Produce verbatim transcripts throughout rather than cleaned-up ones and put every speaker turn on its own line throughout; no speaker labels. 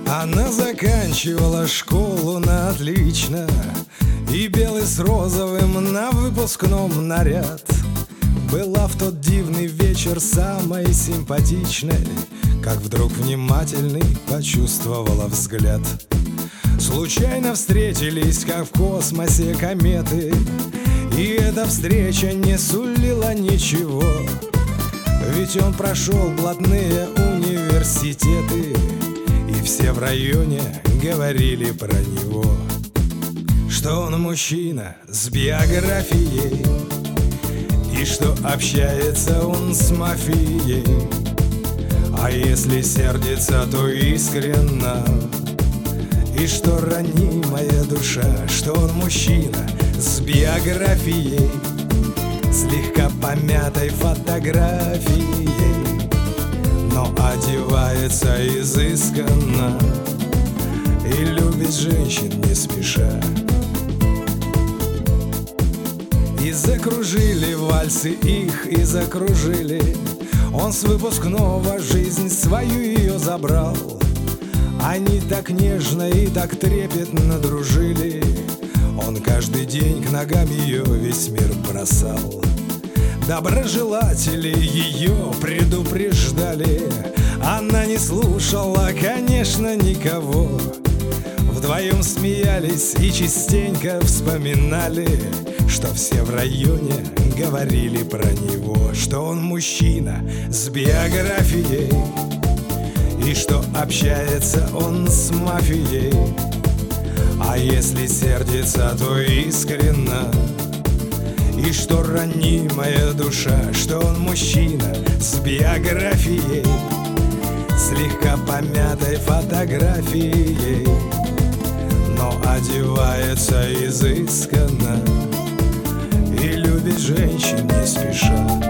Она заканчивала школу на отлично, и белый с розовым на выпускном наряд. Была в тот дивный вечер самой симпатичной, как вдруг внимательный почувствовала взгляд. Случайно встретились, как в космосе кометы, и эта встреча не сулила ничего. Ведь он прошел блатные университеты, и все в районе говорили про него, что он мужчина с биографией, и что общается он с мафией. А если сердится, то искренно, и что ранимая душа, что он мужчина с биографией, слегка помятой фотографией, но одевается изысканно и любит женщин не спеша. И закружили вальсы их, и закружили. Он с выпускного жизнь свою ее забрал. Они так нежно и так трепетно дружили. Он каждый день к ногам ее весь мир бросал. Доброжелатели ее предупреждали, она не слушала, конечно, никого. Вдвоем смеялись и частенько вспоминали, что все в районе говорили про него, что он мужчина с биографией, и что общается он с мафией. А если сердится, то искренно, и что ранимая душа, что он мужчина с биографией, слегка помятой фотографией, но одевается изысканно и любит женщин не спеша.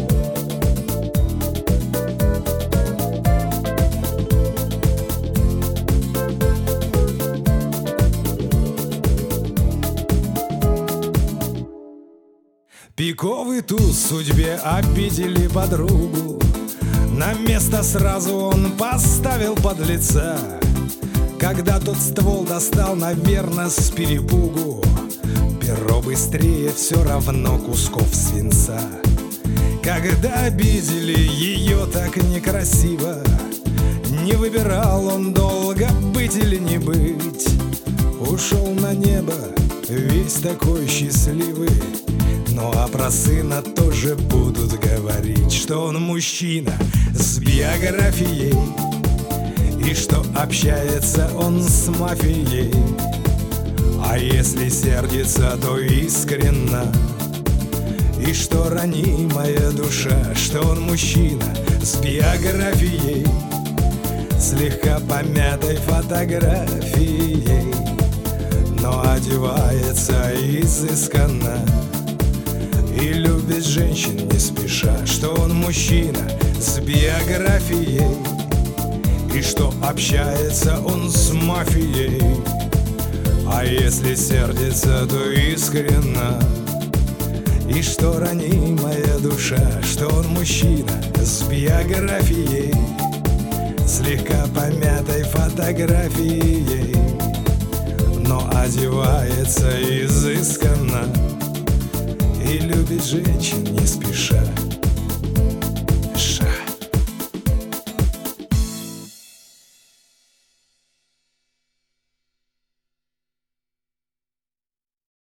Пиковый туз судьбе обидели подругу, на место сразу он поставил подлеца. Когда тот ствол достал, наверно, с перепугу, перо быстрее все равно кусков свинца. Когда обидели ее так некрасиво, не выбирал он долго, быть или не быть. Ушел на небо весь такой счастливый. Ну а про сына тоже будут говорить, что он мужчина с биографией, и что общается он с мафией. А если сердится, то искренно, и что ранимая душа, что он мужчина с биографией, слегка помятой фотографией, но одевается изысканно и любит женщин не спеша, что он мужчина с биографией, и что общается он с мафией. А если сердится, то искренно, и что ранимая душа, что он мужчина с биографией, слегка помятой фотографией, но одевается изысканно и любит женщин не спеша.